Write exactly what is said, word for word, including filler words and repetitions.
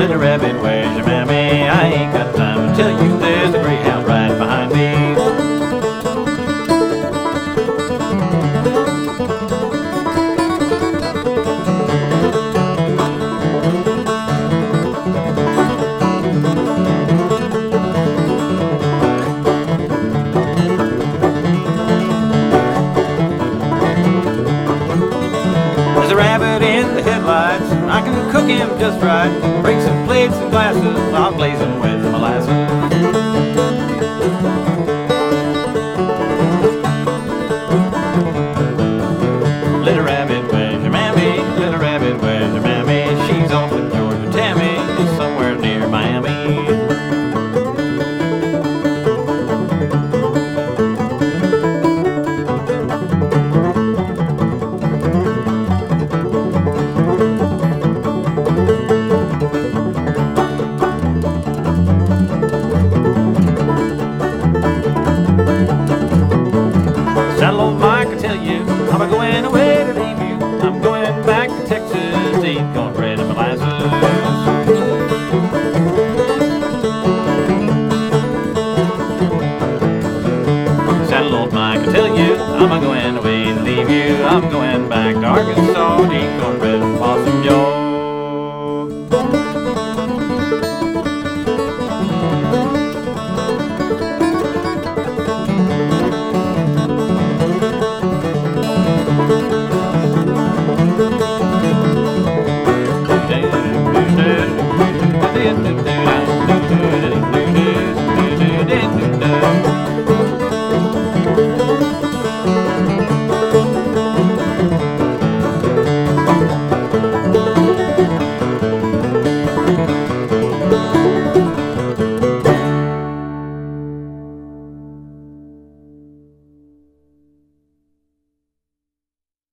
Little rabbit, where's your mammy? I ain't got time to tell you there's a greyhound right behind me. There's a rabbit in the headlights, I can cook him just right. Break some plates and glasses, I'll glaze him with molasses. Little rabbit, where's your mammy? Little rabbit, where's your mammy? She's off with Georgia Tammy, somewhere near Miami. Saddle old Mike, I tell you,